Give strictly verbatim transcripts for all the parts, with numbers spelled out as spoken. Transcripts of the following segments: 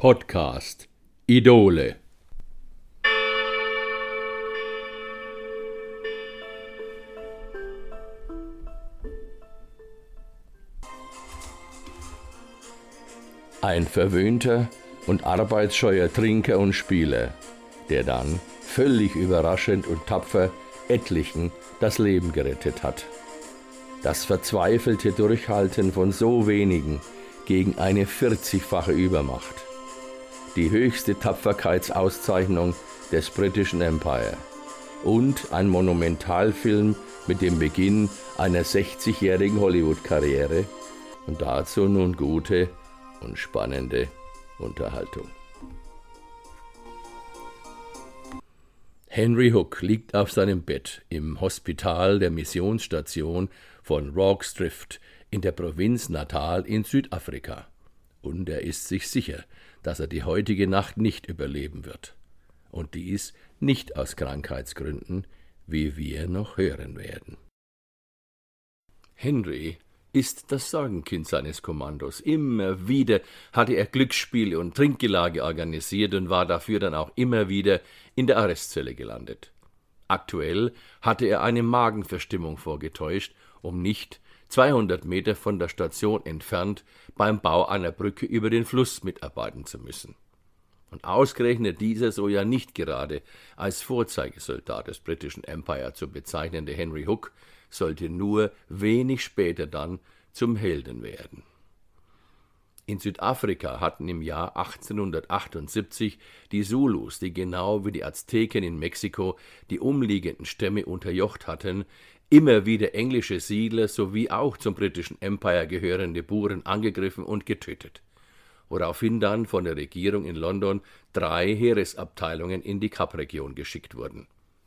Podcast Idole. Ein verwöhnter und arbeitsscheuer Trinker und Spieler, der dann, völlig überraschend und tapfer, etlichen das Leben gerettet hat. Das verzweifelte Durchhalten von so wenigen gegen eine vierzigfache Übermacht. Die höchste Tapferkeitsauszeichnung des Britischen Empire und ein Monumentalfilm mit dem Beginn einer sechzigjährigen Hollywood-Karriere und dazu nun gute und spannende Unterhaltung. Henry Hook liegt auf seinem Bett im Hospital der Missionsstation von Rorke's Drift in der Provinz Natal in Südafrika. Und er ist sich sicher, dass er die heutige Nacht nicht überleben wird. Und dies nicht aus Krankheitsgründen, wie wir noch hören werden. Henry ist das Sorgenkind seines Kommandos. Immer wieder hatte er Glücksspiele und Trinkgelage organisiert und war dafür dann auch immer wieder in der Arrestzelle gelandet. Aktuell hatte er eine Magenverstimmung vorgetäuscht, um nicht zweihundert Meter von der Station entfernt beim Bau einer Brücke über den Fluss mitarbeiten zu müssen. Und ausgerechnet dieser so ja nicht gerade als Vorzeigesoldat des britischen Empire zu bezeichnende Henry Hook sollte nur wenig später dann zum Helden werden. In Südafrika hatten im Jahr achtzehnhundertachtundsiebzig die Zulus, die genau wie die Azteken in Mexiko die umliegenden Stämme unterjocht hatten, immer wieder englische Siedler sowie auch zum britischen Empire gehörende Buren angegriffen und getötet, woraufhin dann von der Regierung in London drei Heeresabteilungen in die Kapregion geschickt wurden.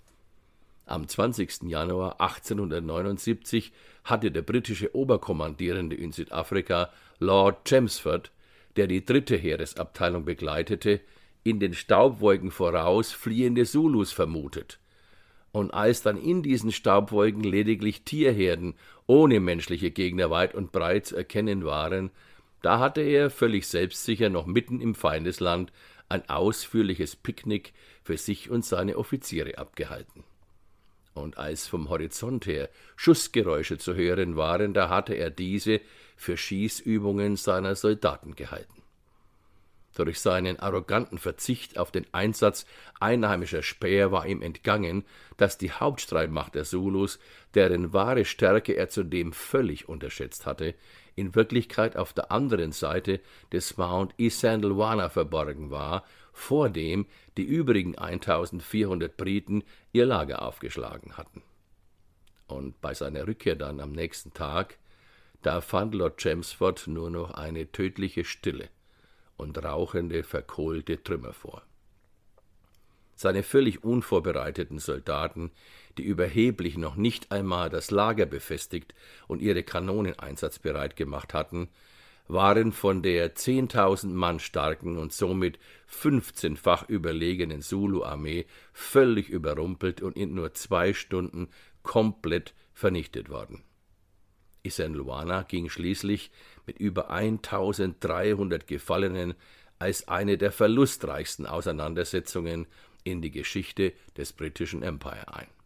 Am zwanzigsten Januar achtzehnhundertneunundsiebzig hatte der britische Oberkommandierende in Südafrika, Lord Chelmsford, der die dritte Heeresabteilung begleitete, in den Staubwolken voraus fliehende Zulus vermutet. Und als dann in diesen Staubwolken lediglich Tierherden ohne menschliche Gegner weit und breit zu erkennen waren, da hatte er völlig selbstsicher noch mitten im Feindesland ein ausführliches Picknick für sich und seine Offiziere abgehalten. Und als vom Horizont her Schussgeräusche zu hören waren, da hatte er diese für Schießübungen seiner Soldaten gehalten. Durch seinen arroganten Verzicht auf den Einsatz einheimischer Späher war ihm entgangen, dass die Hauptstreitmacht der Zulus, deren wahre Stärke er zudem völlig unterschätzt hatte, in Wirklichkeit auf der anderen Seite des Mount Isandlwana verborgen war, vor dem die übrigen eintausendvierhundert Briten ihr Lager aufgeschlagen hatten. Und bei seiner Rückkehr dann am nächsten Tag, da fand Lord Chelmsford nur noch eine tödliche Stille und rauchende, verkohlte Trümmer vor. Seine völlig unvorbereiteten Soldaten, die überheblich noch nicht einmal das Lager befestigt und ihre Kanonen einsatzbereit gemacht hatten, waren von der zehntausend Mann starken und somit fünfzehnfach überlegenen Zulu-Armee völlig überrumpelt und in nur zwei Stunden komplett vernichtet worden. Isandlwana ging schließlich mit über eintausenddreihundert Gefallenen als eine der verlustreichsten Auseinandersetzungen in die Geschichte des britischen Empire ein.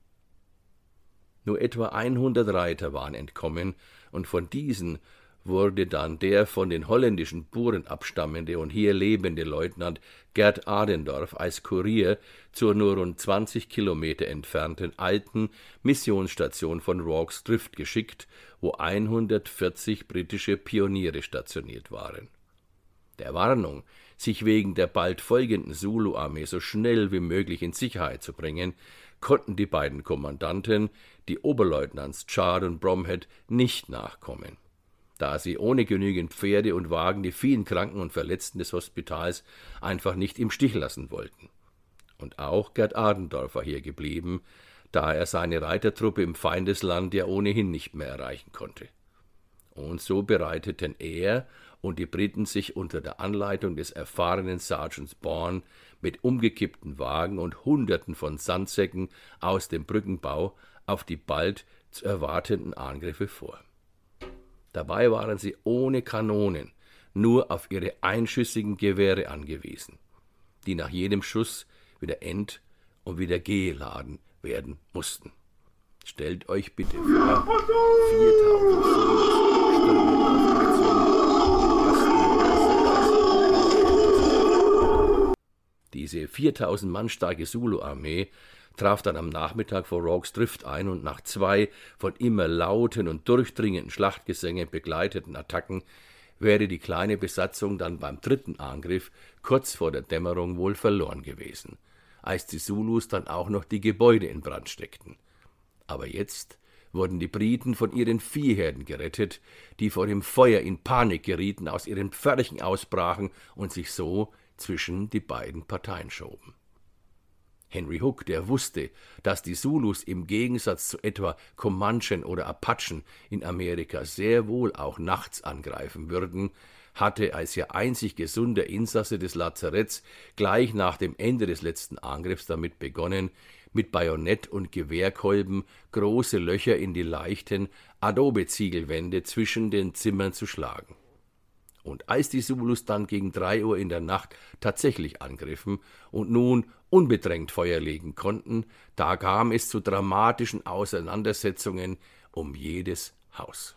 Nur etwa hundert Reiter waren entkommen, und von diesen wurde dann der von den holländischen Buren abstammende und hier lebende Leutnant Gert Adendorf als Kurier zur nur rund zwanzig Kilometer entfernten alten Missionsstation von Rorke's Drift geschickt, wo hundertvierzig britische Pioniere stationiert waren. Der Warnung, sich wegen der bald folgenden Zulu-Armee so schnell wie möglich in Sicherheit zu bringen, konnten die beiden Kommandanten, die Oberleutnants Chard und Bromhead, nicht nachkommen, da sie ohne genügend Pferde und Wagen die vielen Kranken und Verletzten des Hospitals einfach nicht im Stich lassen wollten. Und auch Gert Adendorf war hier geblieben, da er seine Reitertruppe im Feindesland ja ohnehin nicht mehr erreichen konnte. Und so bereiteten er und die Briten sich unter der Anleitung des erfahrenen Sergeants Bourne mit umgekippten Wagen und Hunderten von Sandsäcken aus dem Brückenbau auf die bald zu erwartenden Angriffe vor. Dabei waren sie ohne Kanonen nur auf ihre einschüssigen Gewehre angewiesen, die nach jedem Schuss wieder ent- und wieder geladen werden mussten. Stellt euch bitte vor, viertausend Zulus stürmen auf euch zu. Diese viertausend Mann starke Zulu-Armee traf dann am Nachmittag vor Rorke's Drift ein und nach zwei von immer lauten und durchdringenden Schlachtgesängen begleiteten Attacken wäre die kleine Besatzung dann beim dritten Angriff kurz vor der Dämmerung wohl verloren gewesen, als die Zulus dann auch noch die Gebäude in Brand steckten. Aber jetzt wurden die Briten von ihren Viehherden gerettet, die vor dem Feuer in Panik gerieten, aus ihren Pferchen ausbrachen und sich so zwischen die beiden Parteien schoben. Henry Hook, der wusste, dass die Zulus im Gegensatz zu etwa Comanchen oder Apachen in Amerika sehr wohl auch nachts angreifen würden, hatte als ihr einzig gesunder Insasse des Lazaretts gleich nach dem Ende des letzten Angriffs damit begonnen, mit Bajonett und Gewehrkolben große Löcher in die leichten Adobe-Ziegelwände zwischen den Zimmern zu schlagen. Und als die Zulus dann gegen drei Uhr in der Nacht tatsächlich angriffen und nun unbedrängt Feuer legen konnten, da kam es zu dramatischen Auseinandersetzungen um jedes Haus.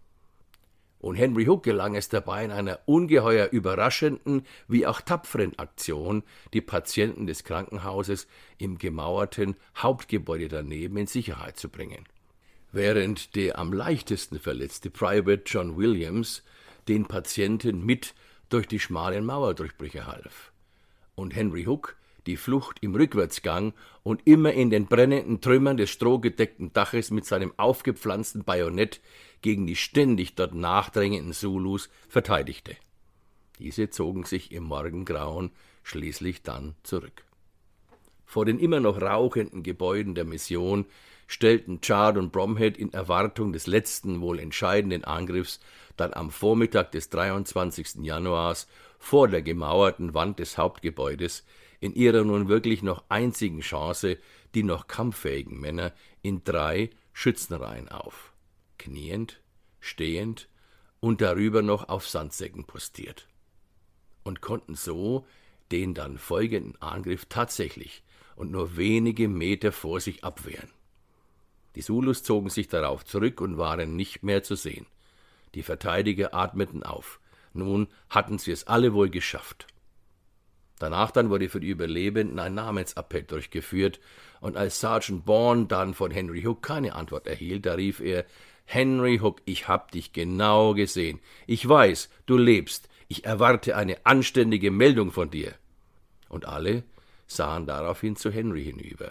Und Henry Hook gelang es dabei, in einer ungeheuer überraschenden wie auch tapferen Aktion die Patienten des Krankenhauses im gemauerten Hauptgebäude daneben in Sicherheit zu bringen. Während der am leichtesten verletzte Private John Williams den Patienten mit durch die schmalen Mauerdurchbrüche half. Und Henry Hook die Flucht im Rückwärtsgang und immer in den brennenden Trümmern des strohgedeckten Daches mit seinem aufgepflanzten Bajonett gegen die ständig dort nachdrängenden Zulus verteidigte. Diese zogen sich im Morgengrauen schließlich dann zurück. Vor den immer noch rauchenden Gebäuden der Mission stellten Chard und Bromhead in Erwartung des letzten, wohl entscheidenden Angriffs dann am Vormittag des dreiundzwanzigsten Januars vor der gemauerten Wand des Hauptgebäudes in ihrer nun wirklich noch einzigen Chance die noch kampffähigen Männer in drei Schützenreihen auf, kniend, stehend und darüber noch auf Sandsäcken postiert, und konnten so den dann folgenden Angriff tatsächlich und nur wenige Meter vor sich abwehren. Die Zulus zogen sich darauf zurück und waren nicht mehr zu sehen. Die Verteidiger atmeten auf. Nun hatten sie es alle wohl geschafft. Danach dann wurde für die Überlebenden ein Namensappell durchgeführt, und als Sergeant Bourne dann von Henry Hook keine Antwort erhielt, da rief er: »Henry Hook, ich hab dich genau gesehen. Ich weiß, du lebst. Ich erwarte eine anständige Meldung von dir.« Und alle sahen daraufhin zu Henry hinüber.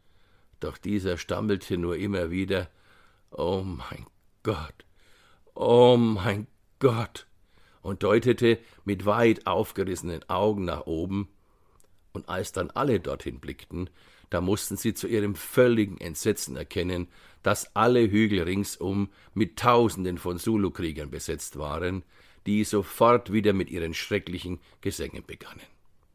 Doch dieser stammelte nur immer wieder: »Oh mein Gott, oh mein Gott«, und deutete mit weit aufgerissenen Augen nach oben, und als dann alle dorthin blickten, da mussten sie zu ihrem völligen Entsetzen erkennen, dass alle Hügel ringsum mit Tausenden von Zulu-Kriegern besetzt waren, die sofort wieder mit ihren schrecklichen Gesängen begannen.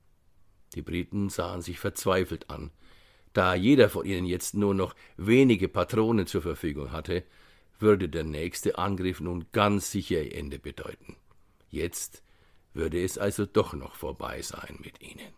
Die Briten sahen sich verzweifelt an. Da jeder von ihnen jetzt nur noch wenige Patronen zur Verfügung hatte, würde der nächste Angriff nun ganz sicher ihr Ende bedeuten. Jetzt würde es also doch noch vorbei sein mit ihnen.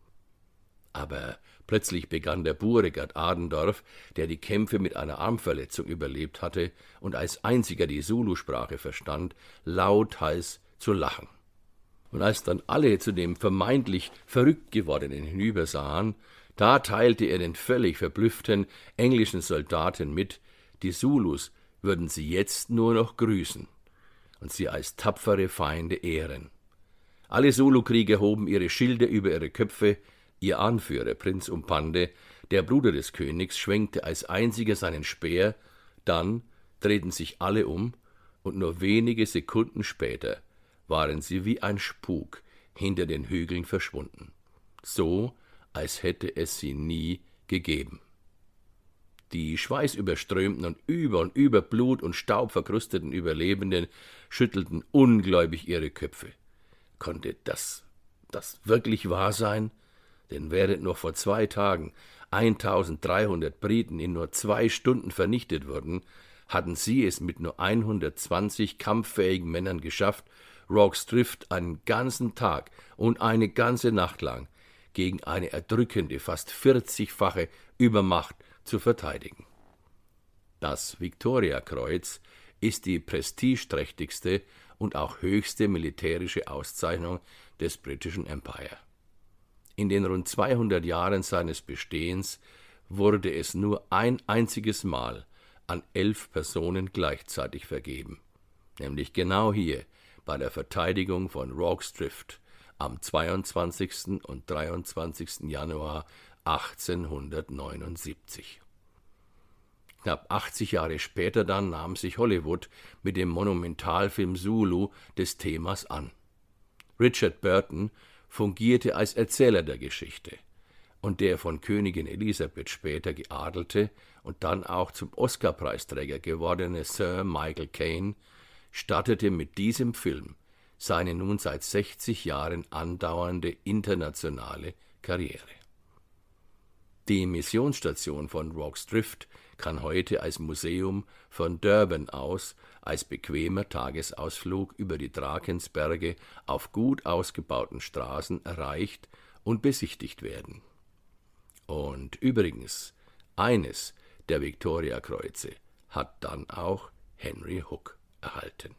Aber plötzlich begann der Beauregard Adendorf, der die Kämpfe mit einer Armverletzung überlebt hatte und als einziger die Zulu-Sprache verstand, lauthals zu lachen. Und als dann alle zu dem vermeintlich verrückt gewordenen hinübersahen, da teilte er den völlig verblüfften englischen Soldaten mit, die Zulus würden sie jetzt nur noch grüßen und sie als tapfere Feinde ehren. Alle Zulu-Krieger hoben ihre Schilde über ihre Köpfe, ihr Anführer, Prinz Umpande, der Bruder des Königs, schwenkte als einziger seinen Speer, dann drehten sich alle um, und nur wenige Sekunden später waren sie wie ein Spuk hinter den Hügeln verschwunden, so als hätte es sie nie gegeben. Die schweißüberströmten und über und über Blut und Staub verkrusteten Überlebenden schüttelten ungläubig ihre Köpfe. Konnte das, das wirklich wahr sein? Denn während noch vor zwei Tagen eintausenddreihundert Briten in nur zwei Stunden vernichtet wurden, hatten sie es mit nur hundertzwanzig kampffähigen Männern geschafft, Rorke's Drift einen ganzen Tag und eine ganze Nacht lang gegen eine erdrückende, fast vierzigfache Übermacht zu verteidigen. Das Victoriakreuz ist die prestigeträchtigste und auch höchste militärische Auszeichnung des Britischen Empire. In den rund zweihundert Jahren seines Bestehens wurde es nur ein einziges Mal an elf Personen gleichzeitig vergeben, nämlich genau hier bei der Verteidigung von Rorke's Drift am zweiundzwanzigsten und dreiundzwanzigsten Januar achtzehnhundertneunundsiebzig. Knapp achtzig Jahre später dann nahm sich Hollywood mit dem Monumentalfilm Zulu des Themas an. Richard Burton fungierte als Erzähler der Geschichte, und der von Königin Elisabeth später geadelte und dann auch zum Oscar-Preisträger gewordene Sir Michael Caine startete mit diesem Film seine nun seit sechzig Jahren andauernde internationale Karriere. Die Missionsstation von Rorke's Drift kann heute als Museum von Durban aus als bequemer Tagesausflug über die Drakensberge auf gut ausgebauten Straßen erreicht und besichtigt werden. Und übrigens, eines der Victoriakreuze hat dann auch Henry Hook erhalten.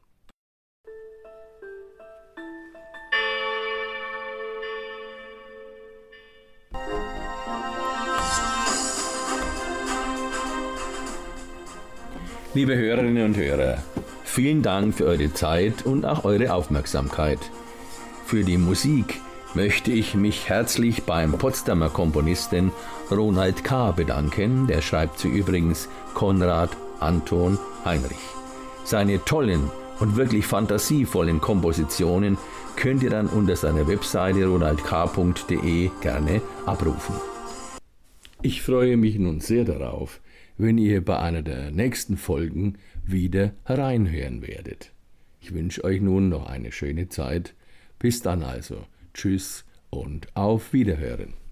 Liebe Hörerinnen und Hörer, vielen Dank für eure Zeit und auch eure Aufmerksamkeit. Für die Musik möchte ich mich herzlich beim Potsdamer Komponisten Ronald K. bedanken. Der schreibt sie übrigens Konrad Anton Heinrich. Seine tollen und wirklich fantasievollen Kompositionen könnt ihr dann unter seiner Webseite ronald k punkt de gerne abrufen. Ich freue mich nun sehr darauf, wenn ihr bei einer der nächsten Folgen wieder hereinhören werdet. Ich wünsche euch nun noch eine schöne Zeit. Bis dann also. Tschüss und auf Wiederhören.